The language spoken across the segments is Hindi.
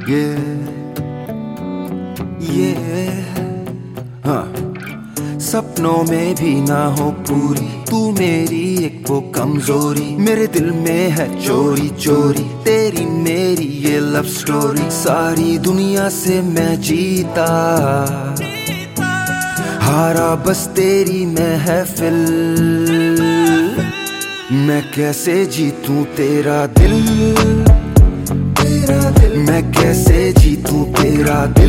ये हाँ, सपनों में भी ना हो पूरी तू मेरी एक वो कमजोरी, मेरे दिल में है चोरी चोरी तेरी मेरी ये लव स्टोरी। सारी दुनिया से मैं जीता हारा बस तेरी महफिल, मैं कैसे जीतूं तेरा दिल, मैं कैसे जीतूं तेरा दिल,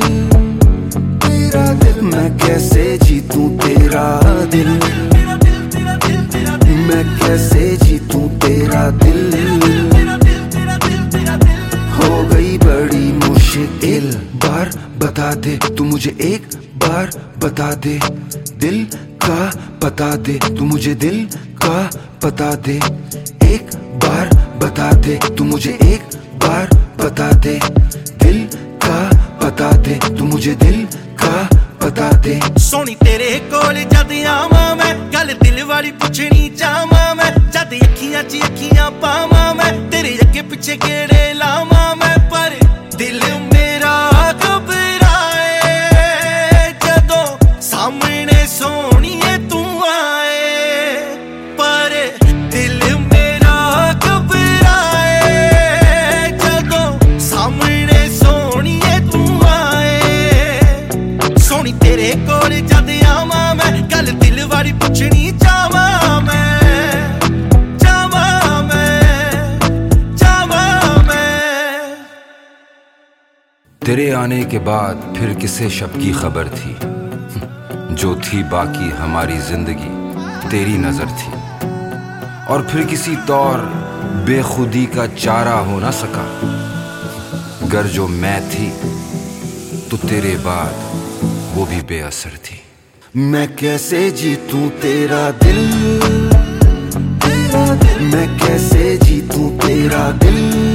मैं कैसे जीतूं तेरा दिल, मैं कैसे जीतूं तेरा दिल। हो गई बड़ी मुश्किल, बार बता दे तू मुझे एक बार बता दे, दिल का बता दे तू मुझे दिल का बता दे, एक बार बता दे तू मुझे एक बार बता दे, दिल का बता दे तू मुझे दिल का बता दे। सोनी तेरे कोल जद आवां मैं, गल दिल वाली पुछनी चाहां मैं, जद अखियां च अखियां पावां मैं, तेरे अगे पिछे गेड़े लावां मैं, पर दिल मेरा घबराए जदों सामने सोहणीए तू आए, पर दिल मेरा घबराए जदों सामने सोहणीए तू आए। सोनी तेरे कोल जद आवां मैं, गल दिल वाली पुछनी चाहां मैं, तेरे आने के बाद फिर किसे शब की खबर थी, जो थी बाकी हमारी जिंदगी तेरी नजर थी, और फिर किसी तौर बेखुदी का चारा हो ना सका, गर जो मैं थी तो तेरे बाद वो भी बेअसर थी। मैं कैसे जीतूं तेरा दिल, मैं कैसे जीतूं तेरा दिल,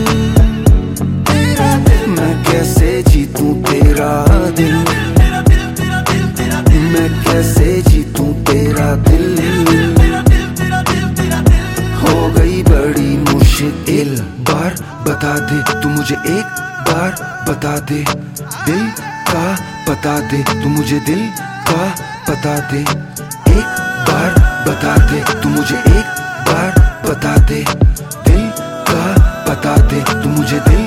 मैं कैसे जीतूं तेरा दिल, मैं कैसे जीतूं तेरा दिल। हो गई बड़ी मुश्किल, बार बता दे तू मुझे एक बार बता दे, दिल का बता दे तू मुझे दिल का बता दे, एक बार बता दे तू मुझे एक बार बता दे, दिल का बता दे तू मुझे दिल